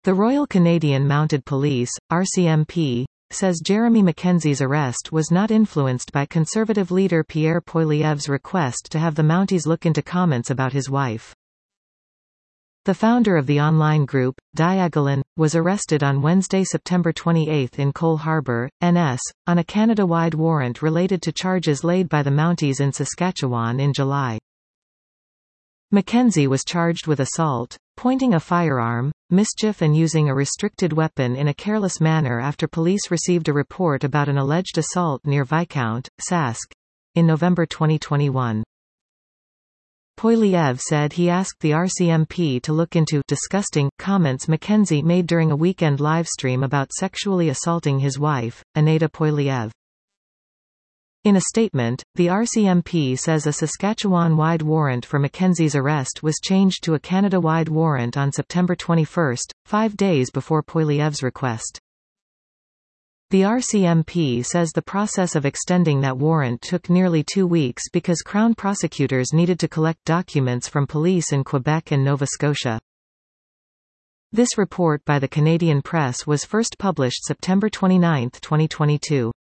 The Royal Canadian Mounted Police, RCMP, says Jeremy Mackenzie's arrest was not influenced by Conservative leader Pierre Poilievre's request to have the Mounties look into comments about his wife. The founder of the online group, Diagolon, was arrested on Wednesday, September 28 in Cole Harbour, NS, on a Canada-wide warrant related to charges laid by the Mounties in Saskatchewan in July. Mackenzie was charged with assault, pointing a firearm, mischief and using a restricted weapon in a careless manner after police received a report about an alleged assault near Viscount, Sask, in November 2021. Poilievre said he asked the RCMP to look into disgusting comments Mackenzie made during a weekend livestream about sexually assaulting his wife, Aneta Poilievre. In a statement, the RCMP says a Saskatchewan-wide warrant for Mackenzie's arrest was changed to a Canada-wide warrant on September 21, 5 days before Poilievre's request. The RCMP says the process of extending that warrant took nearly 2 weeks because Crown prosecutors needed to collect documents from police in Quebec and Nova Scotia. This report by the Canadian Press was first published September 29, 2022.